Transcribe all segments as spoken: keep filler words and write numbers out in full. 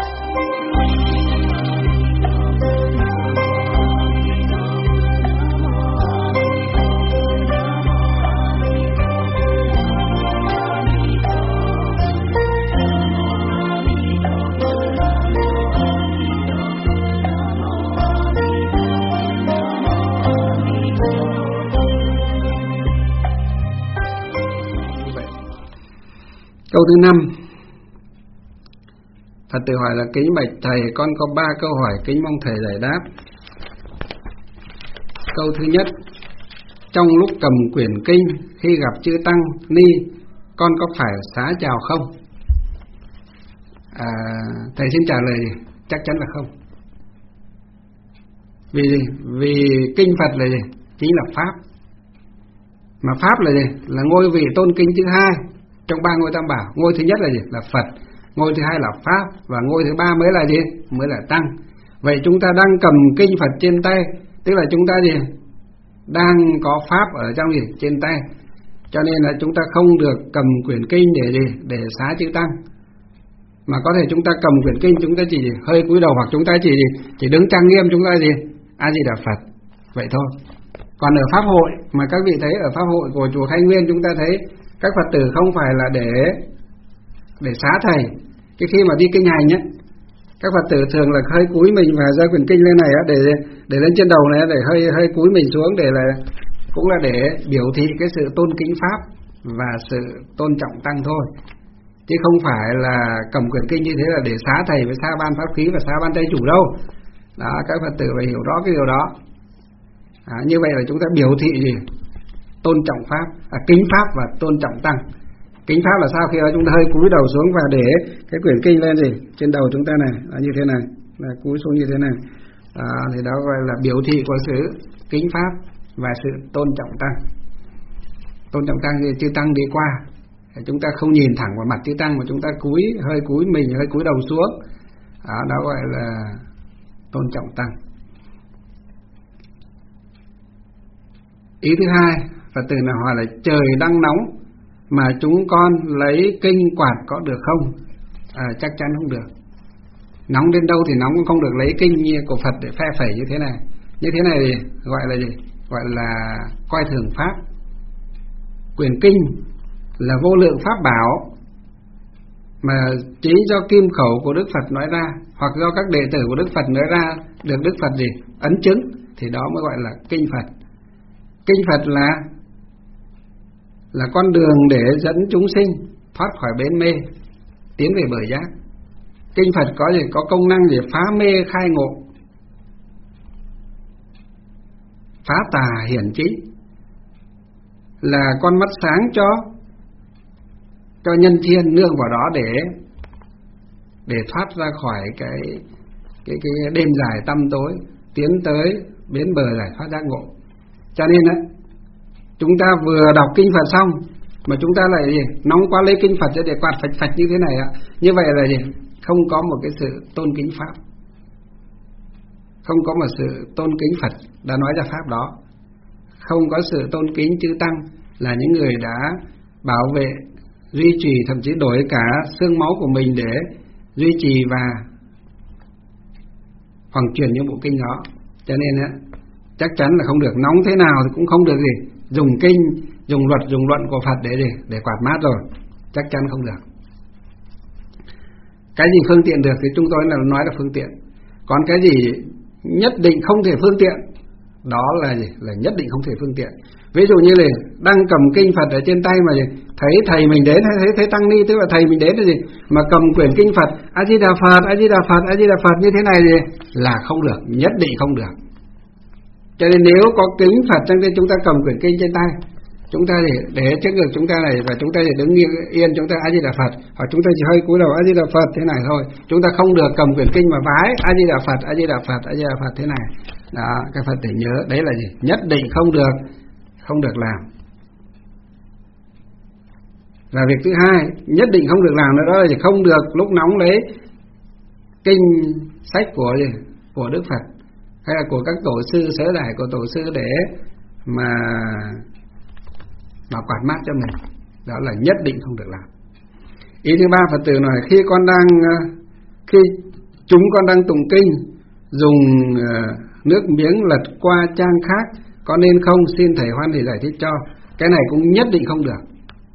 Câu thứ năm, Phật tử hỏi là kính bạch thầy, con có ba câu hỏi kính mong thầy giải đáp. Câu thứ nhất, trong lúc cầm quyển kinh khi gặp chư tăng ni, con có phải xá chào không? À, thầy xin trả lời gì? Chắc chắn là không. Vì gì? Vì kinh Phật là gì? Chính là pháp. Mà pháp là gì? Là ngôi vị tôn kính thứ hai trong ba ngôi tam bảo. Ngôi thứ nhất là gì? Là Phật. Ngôi thứ hai là pháp. Và ngôi thứ ba mới là gì? Mới là tăng. Vậy chúng ta đang cầm kinh Phật trên tay, tức là chúng ta gì? Đang có pháp ở trong gì? Trên tay. Cho nên là chúng ta không được cầm quyển kinh để gì? Để xá chư tăng. Mà có thể chúng ta cầm quyển kinh, chúng ta chỉ hơi cúi đầu, hoặc chúng ta chỉ chỉ đứng trang nghiêm, chúng ta gì? A Di Đà Phật. Vậy thôi. Còn ở pháp hội mà các vị thấy ở pháp hội của chùa Khai Nguyên, chúng ta thấy các Phật tử không phải là để để xá thầy. Cái khi mà đi kinh hành nhé, các Phật tử thường là hơi cúi mình và giơ quyển kinh lên này á, để để lên trên đầu này, để hơi hơi cúi mình xuống, để là cũng là để biểu thị cái sự tôn kính pháp và sự tôn trọng tăng thôi, chứ không phải là cầm quyển kinh như thế là để xá thầy với xá ban pháp khí và xá ban trai chủ đâu. Đó, các Phật tử phải hiểu rõ cái điều đó. À, như vậy là chúng ta biểu thị gì? Tôn trọng pháp, à, kính pháp và tôn trọng tăng. Kính pháp là sao? Khi đó chúng ta hơi cúi đầu xuống và để cái quyển kinh lên gì? Trên đầu chúng ta này, là như thế này, là cúi xuống như thế này. À, thì đó gọi là biểu thị của sự kính pháp và sự tôn trọng tăng. Tôn trọng tăng thì chư tăng đi qua, chúng ta không nhìn thẳng vào mặt chư tăng mà chúng ta cúi, hơi cúi mình, hơi cúi đầu xuống. À, đó gọi là tôn trọng tăng. Ý thứ hai, Phật tử nào hỏi là trời đang nóng mà chúng con lấy kinh quạt có được không? À, chắc chắn không được. Nóng đến đâu thì nóng cũng không được lấy kinh như của Phật để phe phẩy như thế này. Như thế này thì gọi là gì? Gọi là coi thường pháp. Quyển kinh là vô lượng pháp bảo mà chỉ do kim khẩu của Đức Phật nói ra, hoặc do các đệ tử của Đức Phật nói ra, được Đức Phật gì? Ấn chứng, thì đó mới gọi là kinh Phật. Kinh Phật là là con đường để dẫn chúng sinh thoát khỏi bến mê, tiến về bờ giác. Kinh Phật có gì? Có công năng để phá mê khai ngộ, phá tà hiển trí, là con mắt sáng cho cho nhân thiên nương vào đó để để thoát ra khỏi cái cái cái đêm dài tăm tối, tiến tới bến bờ giải thoát giác ngộ. Cho nên á, chúng ta vừa đọc kinh Phật xong mà chúng ta lại gì? Nóng quá lấy kinh Phật để quạt phạch phạch như thế này ạ. Như vậy là gì? Không có một cái sự tôn kính pháp, không có một sự tôn kính Phật đã nói ra pháp đó, không có sự tôn kính chư tăng là những người đã bảo vệ, duy trì, thậm chí đổi cả xương máu của mình để duy trì và hoàng truyền những bộ kinh đó. Cho nên á, chắc chắn là không được. Nóng thế nào thì cũng không được gì dùng kinh, dùng luật, dùng luận của Phật để gì? Để quạt mát rồi. Chắc chắn không được. Cái gì phương tiện được thì chúng tôi là nói là phương tiện. Còn cái gì nhất định không thể phương tiện, đó là gì? Là nhất định không thể phương tiện. Ví dụ như là đang cầm kinh Phật ở trên tay mà gì? Thấy thầy mình đến, thấy thấy tăng ni, tức là thầy mình đến là gì? Mà cầm quyển kinh Phật, A Di Đà Phật, A Di Đà Phật, A Di Đà Phật như thế này gì? Là không được, nhất định không được. Cho nên nếu có kính Phật trong đây, chúng ta cầm quyển kinh trên tay, chúng ta để để trước ngực chúng ta này, và chúng ta để đứng yên, chúng ta A Di Đà Phật, hoặc chúng ta chỉ hơi cúi đầu A Di Đà Phật thế này thôi. Chúng ta không được cầm quyển kinh mà vái A Di Đà Phật, A Di Đà Phật, A Di Đà Phật thế này. Đó, các Phật tử nhớ, đấy là gì? Nhất định không được, không được làm. Và việc thứ hai, nhất định không được làm nữa, đó là gì? Không được lúc nóng lấy kinh sách của gì? Của Đức Phật hay là của các tổ sư, sớ giải của tổ sư để mà mà quạt mát cho mình. Đó là nhất định không được làm. Ý thứ ba, Phật tử nói khi con đang khi chúng con đang tụng kinh, dùng uh, nước miếng lật qua trang khác, có nên không? Xin thầy hoan hỷ giải thích cho. Cái này cũng nhất định không được.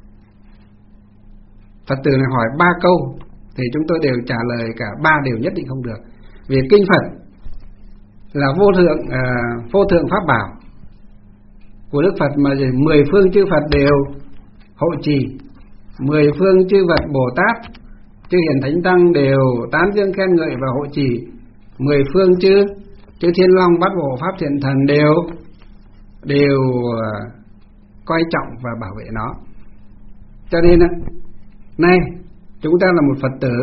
Phật tử này hỏi ba câu thì chúng tôi đều trả lời cả ba đều nhất định không được. Vì kinh Phật là vô thượng uh, vô thượng pháp bảo của Đức Phật, mà mười phương chư Phật đều hộ trì, mười phương chư Phật Bồ Tát, chư Hiền Thánh Tăng đều tán dương khen ngợi và hộ trì, mười phương chư chư Thiên Long Bát Bộ Pháp Thiện Thần đều đều uh, coi trọng và bảo vệ nó. Cho nên nay chúng ta là một Phật tử,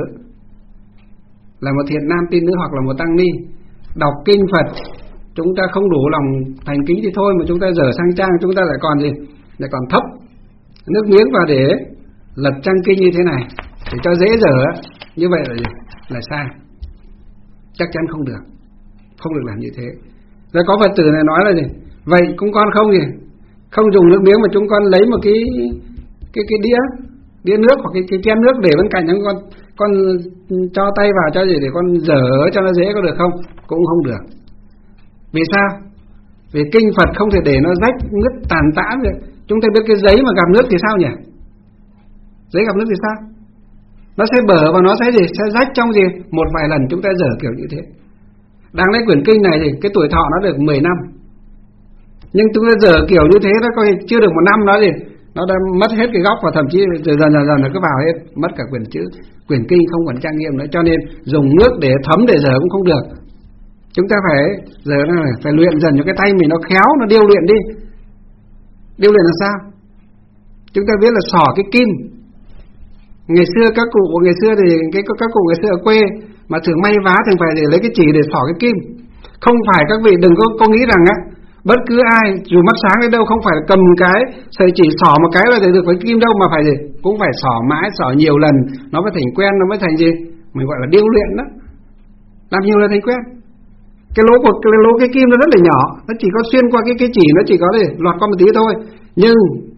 là một thiện nam tín nữ hoặc là một tăng ni, đọc kinh Phật chúng ta không đủ lòng thành kính thì thôi, mà chúng ta dở sang trang chúng ta lại còn gì, lại còn thấp nước miếng vào để lật trang kinh như thế này để cho dễ dở, như vậy là gì? Là sai, chắc chắn không được, không được làm như thế. Rồi có Phật tử này nói là gì? Vậy chúng con không gì, không dùng nước miếng mà chúng con lấy một cái cái cái đĩa đĩa nước hoặc cái cái chén nước để bên cạnh, chúng con con cho tay vào cho gì để con dở cho nó dễ, có được không? Cũng không được. Vì sao? Vì kinh Phật không thể để nó rách nứt tàn tã được. Chúng ta biết cái giấy mà gặp nước thì sao nhỉ? Giấy gặp nước thì sao? Nó sẽ bở và nó sẽ gì? Sẽ rách trong gì? Một vài lần chúng ta dở kiểu như thế. Đáng lẽ quyển kinh này thì cái tuổi thọ nó được mười năm, nhưng chúng ta dở kiểu như thế nó coi chưa được một năm nó gì, nó đã mất hết cái góc và thậm chí dần dần dần dần nó cứ vào hết, mất cả quyển chữ, quyển kinh không còn trang nghiêm nữa. Cho nên dùng nước để thấm để dở cũng không được. Chúng ta phải giờ này phải luyện dần cho cái tay mình nó khéo, nó điêu luyện đi. Điêu luyện là sao? Chúng ta biết là xỏ cái kim. Ngày xưa các cụ ngày xưa thì cái các cụ ngày xưa ở quê mà thường may vá thường phải để lấy cái chỉ để xỏ cái kim. Không phải các vị đừng có, có nghĩ rằng á bất cứ ai dù mắt sáng đến đâu không phải cầm cái sợi chỉ xỏ một cái là để được với kim đâu, mà phải gì cũng phải xỏ mãi, xỏ nhiều lần nó mới thành quen, nó mới thành gì mình gọi là điêu luyện đó. Làm nhiều lần thành quen. Cái lỗ của cái lỗ cái kim nó rất là nhỏ, nó chỉ có xuyên qua cái cái chỉ, nó chỉ có để lọt qua một tí thôi. Nhưng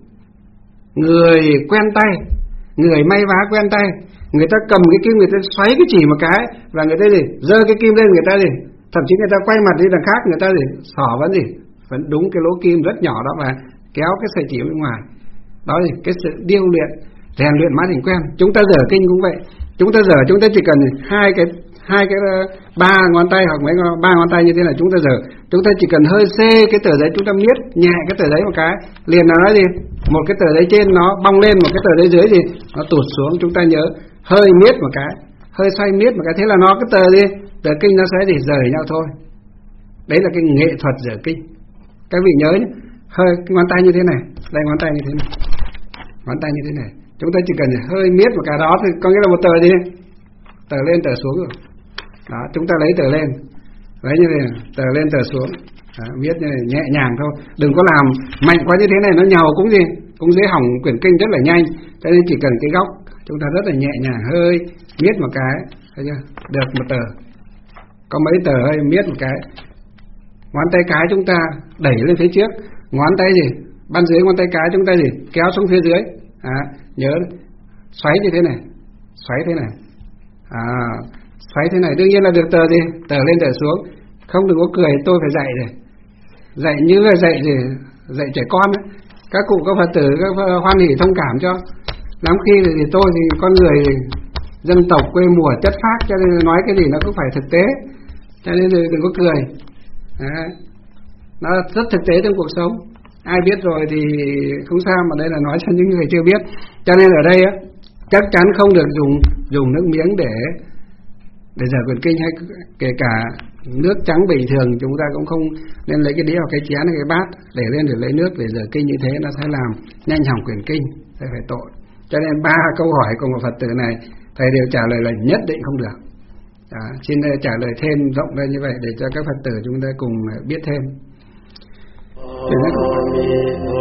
người quen tay, người may vá quen tay, người ta cầm cái kim, người ta xoáy cái chỉ một cái và người ta gì giơ cái kim lên, người ta gì thậm chí người ta quay mặt đi đằng khác, người ta gì xỏ vẫn gì vẫn đúng cái lỗ kim rất nhỏ đó và kéo cái sợi chỉ bên ngoài. Đó là cái sự điêu luyện, rèn luyện mãi thành quen. Chúng ta dở kinh cũng vậy. Chúng ta dở chúng ta chỉ cần hai cái hai cái ba ngón tay hoặc mấy ba ngón tay như thế là chúng ta dở. Chúng ta chỉ cần hơi xê cái tờ giấy, chúng ta miết nhẹ cái tờ giấy một cái, liền là nói gì một cái tờ giấy trên nó bong lên, một cái tờ giấy dưới gì nó tụt xuống. Chúng ta nhớ hơi miết một cái, hơi xoay miết một cái, thế là nó cái tờ gì tờ kinh nó sẽ gì rời nhau thôi. Đấy là cái nghệ thuật dở kinh. Các vị nhớ nhé, hơi cái ngón tay như thế này, đây ngón tay như thế này, ngón tay như thế này, chúng ta chỉ cần hơi miết một cái đó thì có nghĩa là một tờ gì tờ lên tờ xuống rồi. Đó, chúng ta lấy tờ lên, lấy như này, tờ lên tờ xuống, đó, viết như này, nhẹ nhàng thôi, đừng có làm mạnh quá như thế này nó nhàu cũng gì, cũng dễ hỏng quyển kinh rất là nhanh. Cho nên chỉ cần cái góc chúng ta rất là nhẹ nhàng, hơi miết một cái, thấy chưa? Được một tờ, có mấy tờ hơi miết một cái. Ngón tay cái chúng ta đẩy lên phía trước, ngón tay gì ban dưới ngón tay cái chúng ta gì kéo xuống phía dưới. À, nhớ xoáy như thế này, xoáy thế này, à, xoáy thế này. Đương nhiên là được tờ gì tờ lên tờ xuống, không đừng có cười, tôi phải dạy rồi, dạy như là dạy gì dạy trẻ con ấy. Các cụ các Phật tử các hoan hỷ thông cảm cho. Lắm khi thì, thì tôi thì con người dân tộc quê mùa chất phác, cho nên nói cái gì nó cũng phải thực tế, cho nên đừng có cười. Đấy. Nó rất thực tế trong cuộc sống. Ai biết rồi thì không sao, mà đây là nói cho những người chưa biết. Cho nên ở đây á, chắc chắn không được dùng dùng nước miếng để để dở quyển kinh, hay kể cả nước trắng bình thường chúng ta cũng không nên lấy cái đĩa hoặc cái chén hay cái bát để lên để lấy nước để dở kinh, như thế nó sẽ làm nhanh hỏng quyển kinh, sẽ phải tội. Cho nên ba câu hỏi của một Phật tử này thầy đều trả lời là nhất định không được. Đó, xin trả lời thêm rộng ra như vậy để cho các Phật tử chúng ta cùng biết thêm.